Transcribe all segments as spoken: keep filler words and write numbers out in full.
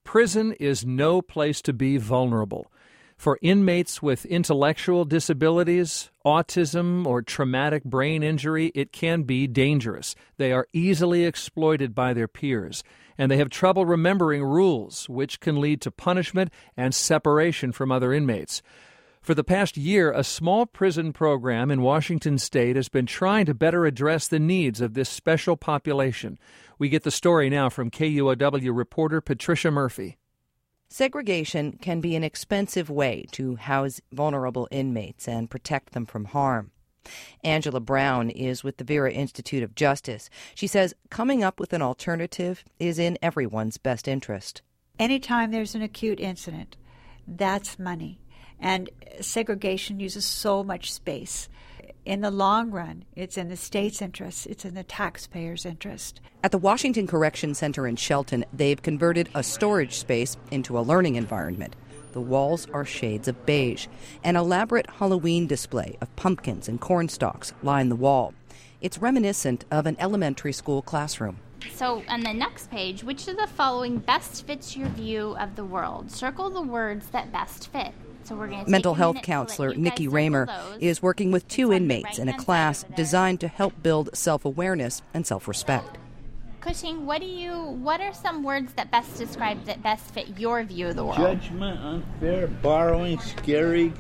prison is no place to be vulnerable. For inmates with intellectual disabilities, autism, or traumatic brain injury, it can be dangerous. They are easily exploited by their peers, and they have trouble remembering rules, which can lead to punishment and separation from other inmates. For the past year, a small prison program in Washington state has been trying to better address the needs of this special population. We get the story now from K U O W reporter Patricia Murphy. Segregation can be an expensive way to house vulnerable inmates and protect them from harm. Angela Brown is with the Vera Institute of Justice. She says coming up with an alternative is in everyone's best interest. Anytime there's an acute incident, that's money. And segregation uses so much space. In the long run, it's in the state's interest. It's in the taxpayers' interest. At the Washington Correction Center in Shelton, they've converted a storage space into a learning environment. The walls are shades of beige. An elaborate Halloween display of pumpkins and corn stalks line the wall. It's reminiscent of an elementary school classroom. So on the next page, which of the following best fits your view of the world? Circle the words that best fit. So we're going to Mental health counselor Nikki Raymer is working with two inmates in a class designed to help build self-awareness and self-respect. Cushing, what do you? What are some words that best describe, that best fit your view of the world? Judgment, unfair, borrowing, scary,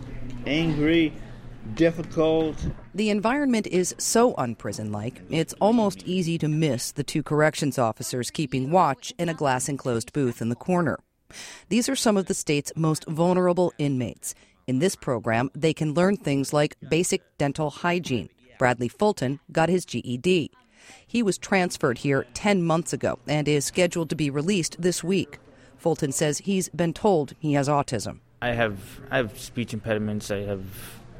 angry, difficult. The environment is so unprison-like, it's almost easy to miss the two corrections officers keeping watch in a glass-enclosed booth in the corner. These are some of the state's most vulnerable inmates. In this program, they can learn things like basic dental hygiene. Bradley Fulton got his G E D. He was transferred here ten months ago and is scheduled to be released this week. Fulton says he's been told he has autism. I have I have speech impediments. I have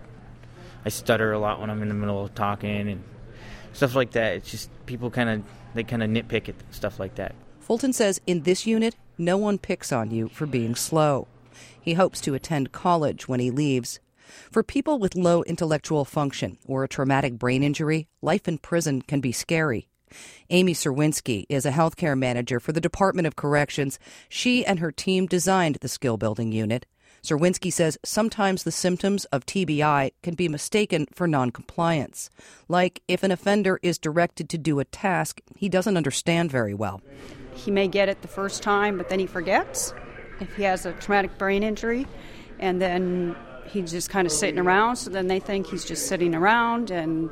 I stutter a lot when I'm in the middle of talking and stuff like that. It's just people kind of they kind of nitpick at stuff like that. Fulton says in this unit, no one picks on you for being slow. He hopes to attend college when he leaves. For people with low intellectual function or a traumatic brain injury, life in prison can be scary. Amy Serwinski is a healthcare manager for the Department of Corrections. She and her team designed the skill-building unit. Serwinski says sometimes the symptoms of T B I can be mistaken for noncompliance, like if an offender is directed to do a task he doesn't understand very well. He may get it the first time, but then he forgets if he has a traumatic brain injury, and then he's just kind of sitting around, so then they think he's just sitting around, and,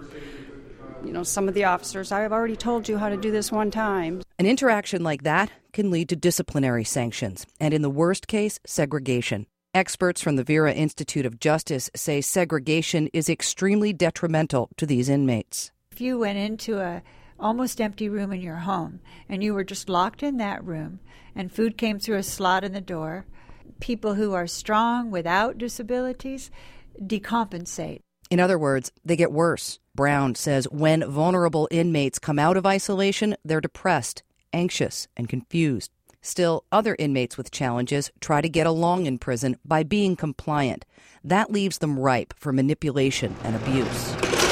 you know, some of the officers, I've already told you how to do this one time. An interaction like that can lead to disciplinary sanctions, and in the worst case, segregation. Experts from the Vera Institute of Justice say segregation is extremely detrimental to these inmates. If you went into a almost empty room in your home and you were just locked in that room and food came through a slot in the door, people who are strong without disabilities decompensate. In other words, they get worse. Brown says when vulnerable inmates come out of isolation, they're depressed, anxious, and confused. Still, other inmates with challenges try to get along in prison by being compliant. That leaves them ripe for manipulation and abuse.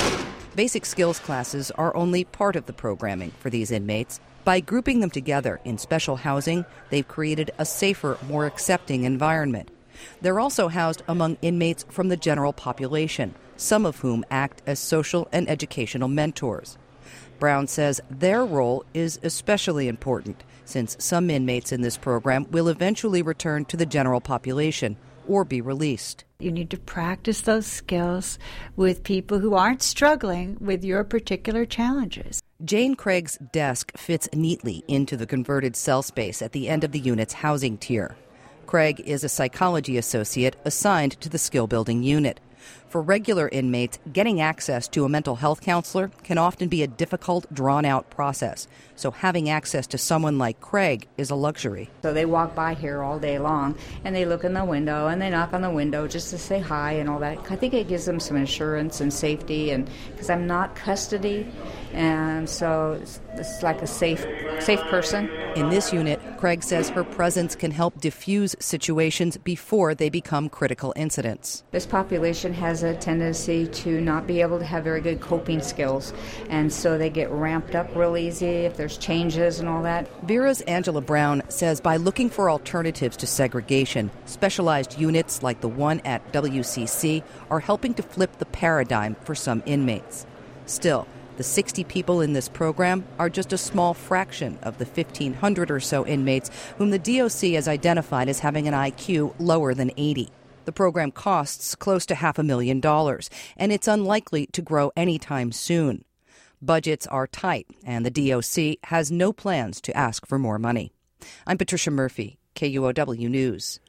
Basic skills classes are only part of the programming for these inmates. By grouping them together in special housing, they've created a safer, more accepting environment. They're also housed among inmates from the general population, some of whom act as social and educational mentors. Brown says their role is especially important, since some inmates in this program will eventually return to the general population or be released. You need to practice those skills with people who aren't struggling with your particular challenges. Jane Craig's desk fits neatly into the converted cell space at the end of the unit's housing tier. Craig is a psychology associate assigned to the skill-building unit. For regular inmates, getting access to a mental health counselor can often be a difficult, drawn-out process. So having access to someone like Craig is a luxury. So they walk by here all day long, and they look in the window, and they knock on the window just to say hi and all that. I think it gives them some assurance and safety, and because I'm not custody, and so it's, it's like a safe, safe person. In this unit, Craig says her presence can help diffuse situations before they become critical incidents. This population has a tendency to not be able to have very good coping skills, and so they get ramped up real easy if there's changes and all that. Vera's Angela Brown says by looking for alternatives to segregation, specialized units like the one at W C C are helping to flip the paradigm for some inmates. Still, the sixty people in this program are just a small fraction of the fifteen hundred or so inmates whom the D O C has identified as having an I Q lower than eighty. The program costs close to half a million dollars, and it's unlikely to grow anytime soon. Budgets are tight, and the D O C has no plans to ask for more money. I'm Patricia Murphy, K U O W News.